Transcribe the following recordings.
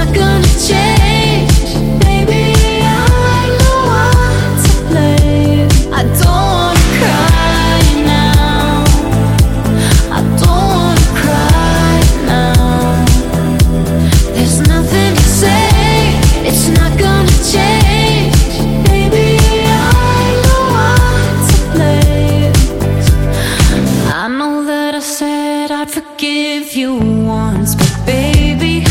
not gonna change. Baby, I know what to play. I don't wanna cry now. I don't wanna cry now. There's nothing to say, it's not gonna change. Baby, I know what to play. I know that I said I'd forgive you once, but baby,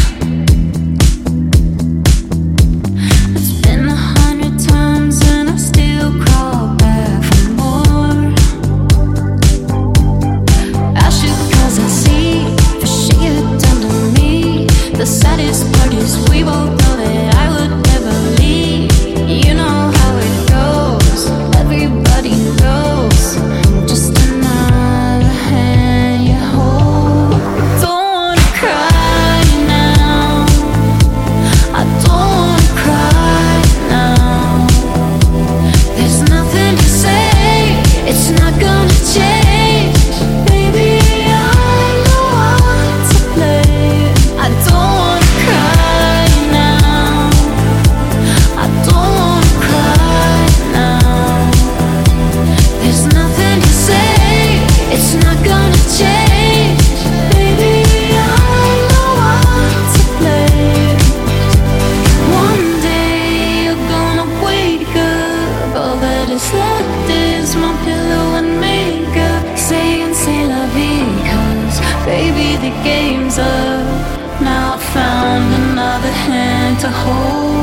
it's been 100 times and I still crawl back for more. Ask you 'cause I see the shit you've done to me. The saddest part is we both know that I would never leave. You know how it goes, everybody knows. Just another hand you hold. Don't wanna cry now. I don't wanna cry now. There's nothing to say, it's not gonna change. Baby, I know what to play. I don't wanna cry now. I don't wanna cry now. There's nothing to say, it's not gonna change. Baby, I know what to play. One day you're gonna wake up, all that is left is my pillow and makeup, saying c'est la vie, 'cause baby the game's up. Now I found another hand to hold.